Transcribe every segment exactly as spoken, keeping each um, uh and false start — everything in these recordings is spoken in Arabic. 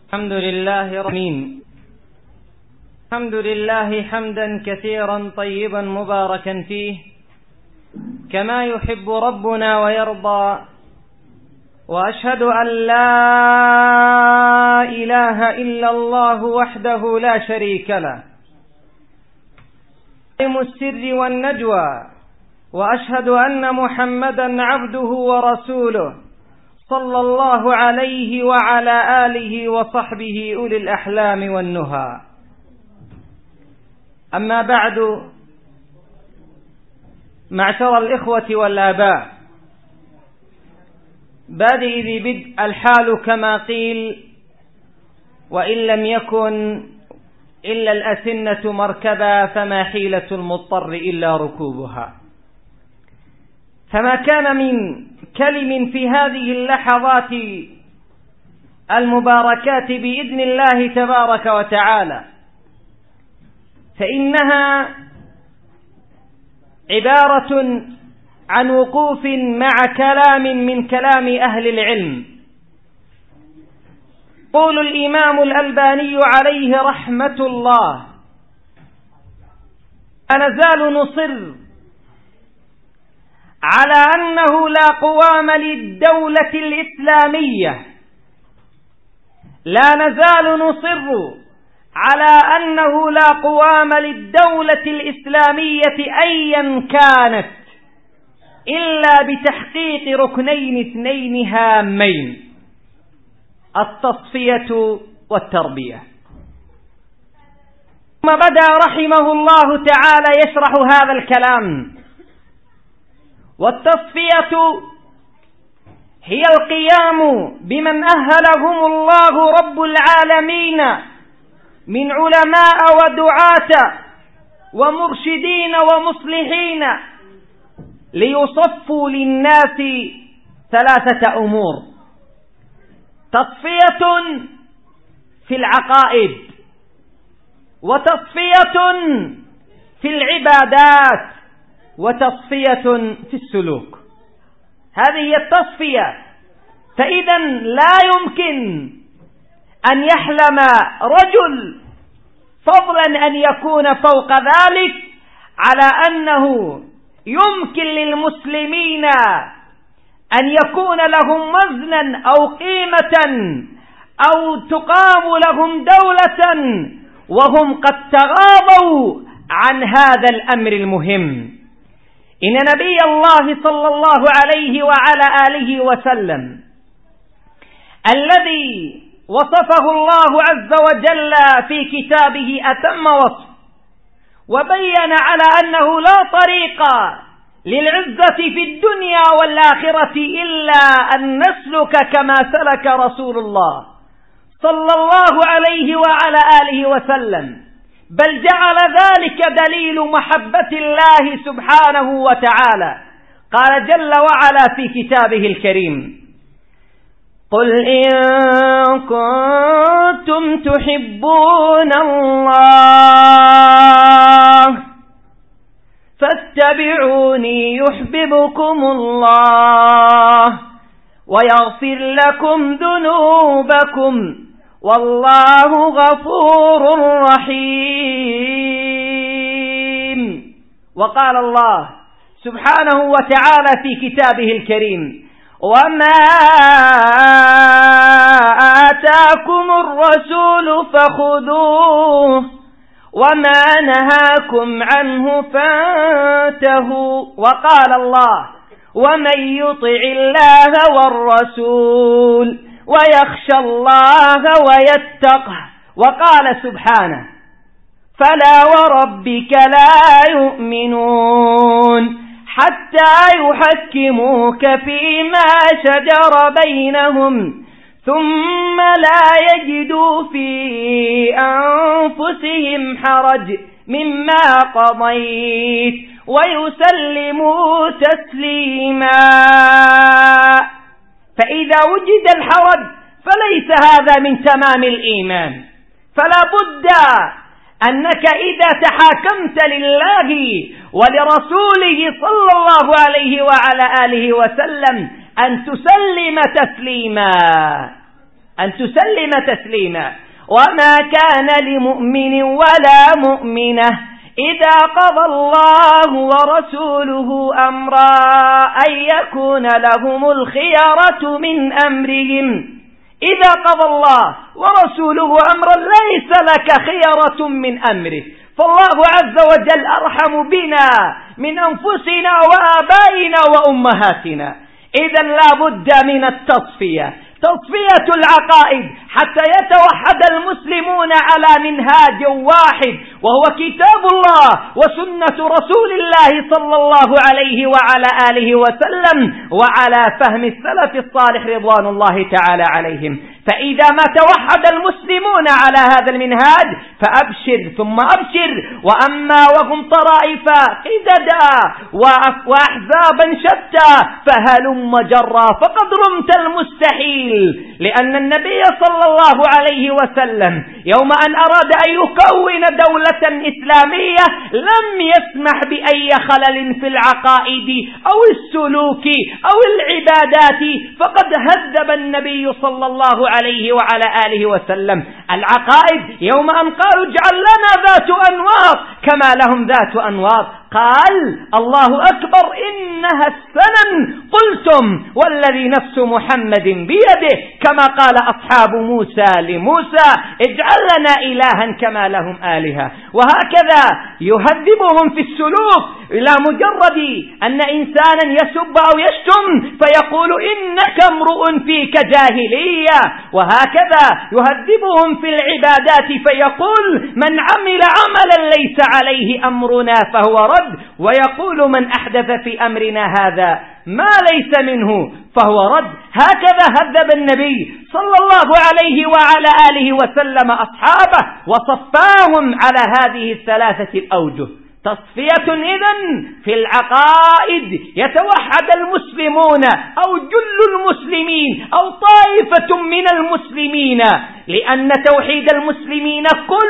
الحمد لله رحيم الحمد لله حمدا كثيرا طيبا مباركا فيه كما يحب ربنا ويرضى، وأشهد أن لا إله إلا الله وحده لا شريك له عالم السر والنجوى، وأشهد أن محمدا عبده ورسوله صلى الله عليه وعلى آله وصحبه أولي الأحلام والنهى. أما بعد، معشر الإخوة والآباء، بادئ ذي بدء الحال كما قيل، وإن لم يكن إلا الأسنة مركبا فما حيلة المضطر إلا ركوبها. فما كان من كلم في هذه اللحظات المباركات بإذن الله تبارك وتعالى فإنها عبارة عن وقوف مع كلام من كلام أهل العلم. يقول الإمام الألباني عليه رحمة الله: لا نزال نصر على أنه لا قوام للدولة الإسلامية، لا نزال نصر على أنه لا قوام للدولة الإسلامية أيا كانت إلا بتحقيق ركنين اثنين هامين: التصفية والتربية. ثم بدأ رحمه الله تعالى يشرح هذا الكلام. والتصفية هي القيام بمن أهلهم الله رب العالمين من علماء ودعاة ومرشدين ومصلحين ليصفوا للناس ثلاثة أمور: تصفية في العقائد، وتصفية في العبادات، وتصفية في السلوك. هذه هي التصفية. فإذا لا يمكن أن يحلم رجل فضلا أن يكون فوق ذلك على أنه يمكن للمسلمين أن يكون لهم وزنا أو قيمة أو تقام لهم دولة وهم قد تغاضوا عن هذا الأمر المهم. إن نبي الله صلى الله عليه وعلى آله وسلم الذي وصفه الله عز وجل في كتابه أتم وصف، وبين على أنه لا طريق للعزة في الدنيا والآخرة إلا أن نسلك كما سلك رسول الله صلى الله عليه وعلى آله وسلم، بل جعل ذلك دليل محبة الله سبحانه وتعالى. قال جل وعلا في كتابه الكريم: قل إن كنتم تحبون الله فاتبعوني يحببكم الله ويغفر لكم ذنوبكم والله غفور رحيم. وقال الله سبحانه وتعالى في كتابه الكريم: وما آتاكم الرسول فخذوه وما نهاكم عنه فانتهوا. وقال الله: ومن يطع الله والرسول ويخشى الله ويتقه. وقال سبحانه: فلا وربك لا يؤمنون حتى يحكموك فيما شجر بينهم ثم لا يجدوا في أنفسهم حرج مما قضيت ويسلموا تسليما. فإذا وجد الحرج فليس هذا من تمام الإيمان، فلا بد أنك إذا تحاكمت لله ولرسوله صلى الله عليه وعلى آله وسلم أن تسلم تسليما. أن تسلم تسليما. وما كان لمؤمن ولا مؤمنة إذا قضى الله ورسوله أمرا أن يكون لهم الخيرة من أمرهم. إذا قضى الله ورسوله أمرا ليس لك خيرة من أمره، فالله عز وجل أرحم بنا من أنفسنا وآبائنا وأمهاتنا. إذا لا بد من التصفية، تصفية العقائد حتى يتوحد المسلمون على منهاج واحد، وهو كتاب الله وسنة رسول الله صلى الله عليه وعلى آله وسلم، وعلى فهم السلف الصالح رضوان الله تعالى عليهم. فإذا ما توحد المسلمون على هذا المنهاج فأبشر ثم أبشر. وأما وهم طرائف قددا وأحزابا شتى فهلم جرا فقد رمت المستحيل. لأن النبي صلى الله عليه وسلم يوم أن أراد أن يكون دولة إسلامية لم يسمح بأي خلل في العقائد أو السلوك أو العبادات، فقد هذب النبي صلى الله عليه وعلى آله وسلم العقائد يوم أن قالوا اجعل لنا ذات أنواط كما لهم ذات أنواط. قال الله أكبر إنها السنن قلتم والذي نفس محمد بيده، كما قال أصحاب موسى لموسى اجعل لنا إلها كما لهم آلهة. وهكذا يهذبهم في السلوك، لا مجرد أن إنسانا يسب أو يشتم فيقول إنك امرؤ فيك جاهلية. وهكذا يهذبهم في العبادات فيقول من عمل عملا ليس عليه أمرنا فهو رد، ويقول من أحدث في أمرنا هذا ما ليس منه فهو رد. هكذا هذب النبي صلى الله عليه وعلى آله وسلم أصحابه وصفاهم على هذه الثلاثة الأوجه. تصفية إذن في العقائد يتوحد المسلمون أو جل المسلمين أو طائفة من المسلمين، لأن توحيد المسلمين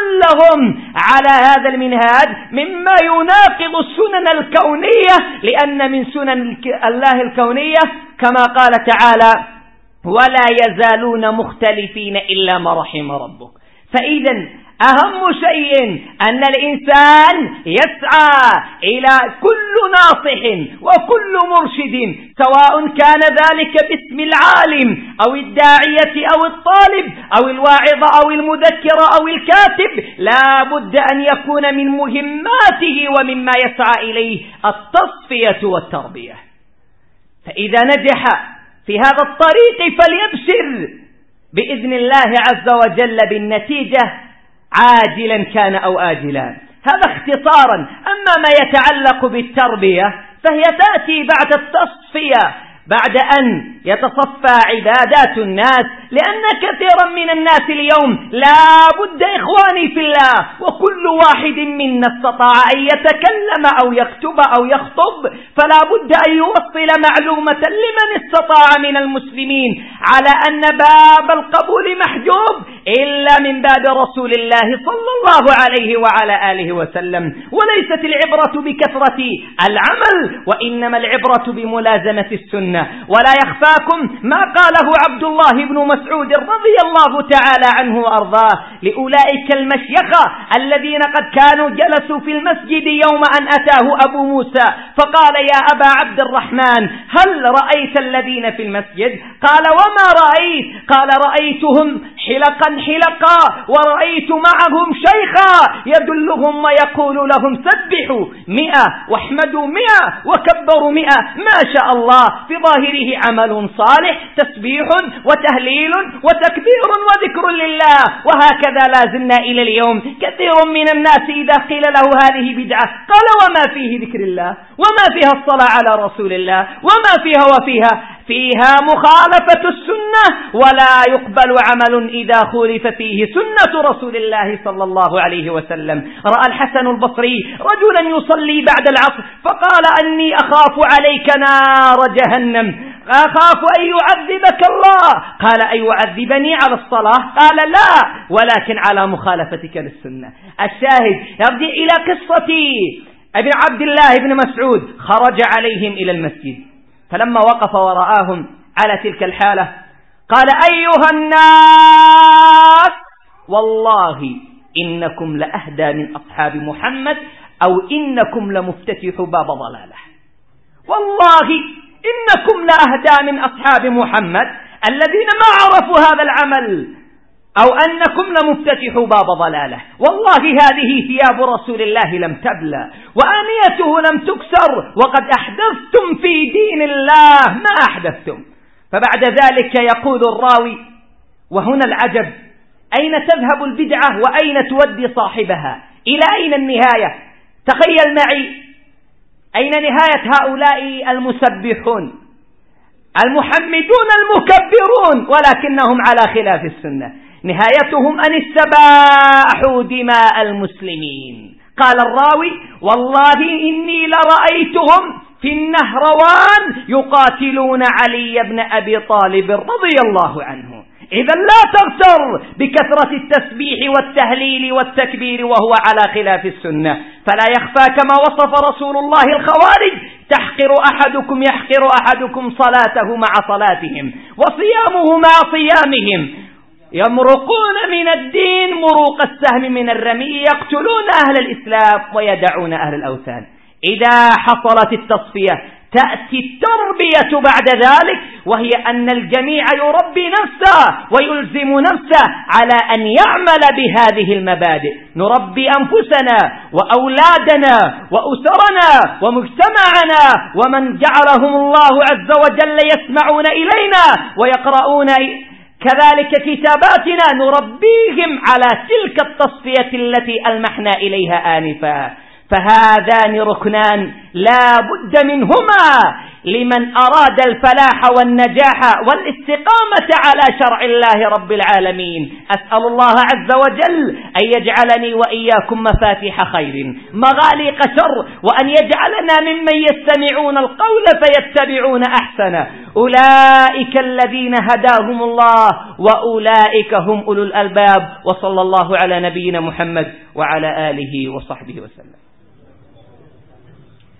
كلهم على هذا المنهاج مما يناقض السنن الكونية، لأن من سنن الله الكونية كما قال تعالى ولا يزالون مختلفين إلا ما رحم ربك. فإذا أهم شيء أن الإنسان يسعى إلى كل ناصح وكل مرشد، سواء كان ذلك باسم العالم أو الداعية أو الطالب أو الواعظ أو المذكر أو الكاتب، لا بد أن يكون من مهماته ومما يسعى إليه التصفية والتربية. فإذا نجح في هذا الطريق فليبشر بإذن الله عز وجل بالنتيجة عاجلا كان أو آجلا. هذا اختصارا. أما ما يتعلق بالتربية فهي تأتي بعد التصفية، بعد أن يتصفى عبادات الناس، لأن كثيرا من الناس اليوم لا بد إخواني في الله وكل واحد منا استطاع أن يتكلم أو يكتب أو يخطب، فلا بد أن يوصل معلومة لمن استطاع من المسلمين على أن باب القبول محجوب إلا من باب رسول الله صلى الله عليه وعلى آله وسلم. وليست العبرة بكثرة العمل، وإنما العبرة بملازمة السنة. ولا يخفاكم ما قاله عبد الله بن مسعود رضي الله تعالى عنه وأرضاه لأولئك المشيخة الذين قد كانوا جلسوا في المسجد يوم أن أتاه أبو موسى فقال يا أبا عبد الرحمن هل رأيت الذين في المسجد؟ قال وما رأيت؟ قال رأيتهم حلقا حلقا ورأيت معهم شيخا يدلهم ويقول لهم سبحوا مئة واحمدوا مئة وكبروا مئة، ما شاء الله، في ظاهره عمل صالح، تسبيح وتهليل وتكبير وذكر لله. وهكذا لازلنا إلى اليوم. كثير من الناس إذا قيل له هذه بدعة قال وما فيه ذكر الله وما فيها الصلاة على رسول الله وما فيها وفيها فيها مخالفة السنة، ولا يقبل عمل إذا خولف فيه سنة رسول الله صلى الله عليه وسلم. رأى الحسن البصري رجلا يصلي بعد العصر فقال أني أخاف عليك نار جهنم، أخاف أن يعذبك الله. قال أن يعذبني على الصلاة؟ قال لا، ولكن على مخالفتك للسنة. الشاهد يرجع إلى قصة ابن عبد الله بن مسعود. خرج عليهم إلى المسجد، فلما وقف ورآهم على تلك الحالة قال أيها الناس والله إنكم لأهدى من أصحاب محمد أو إنكم لمفتتح باب ضلاله. والله إنكم لأهدى من أصحاب محمد الذين ما عرفوا هذا العمل أو أنكم لمفتتح باب ضلاله. والله هذه ثياب رسول الله لم تبلى وآنيته لم تكسر وقد أحدثتم في دين الله ما أحدثتم. فبعد ذلك يقول الراوي وهنا العجب: أين تذهب البدعة وأين تودي صاحبها؟ إلى أين النهاية؟ تخيل معي أين نهاية هؤلاء المسبحون المحمدون المكبرون ولكنهم على خلاف السنة؟ نهايتهم أن استباحوا دماء المسلمين. قال الراوي: والله إني لرأيتهم في النهروان يقاتلون علي بن أبي طالب رضي الله عنه. إذا لا تغتر بكثرة التسبيح والتهليل والتكبير وهو على خلاف السنة، فلا يخفى كما وصف رسول الله الخوارج: تحقر أحدكم يحقر أحدكم صلاته مع صلاتهم وصيامه مع صيامهم، يمرقون من الدين مروق السهم من الرمي، يقتلون أهل الإسلام ويدعون أهل الأوثان. إذا حصلت التصفية تأتي التربية بعد ذلك، وهي أن الجميع يربي نفسه ويلزم نفسه على أن يعمل بهذه المبادئ. نربي أنفسنا وأولادنا وأسرنا ومجتمعنا ومن جعلهم الله عز وجل يسمعون إلينا ويقرؤون كذلك كتاباتنا، نربيهم على تلك التصفية التي ألمحنا إليها آنفا. فهذان ركنان لا بد منهما لمن أراد الفلاح والنجاح والاستقامة على شرع الله رب العالمين. أسأل الله عز وجل أن يجعلني وإياكم مفاتيح خير مغاليق شر، وأن يجعلنا ممن يستمعون القول فيتبعون أحسنه. أولئك الذين هداهم الله وأولئك هم أولو الألباب. وصلى الله على نبينا محمد وعلى آله وصحبه وسلم.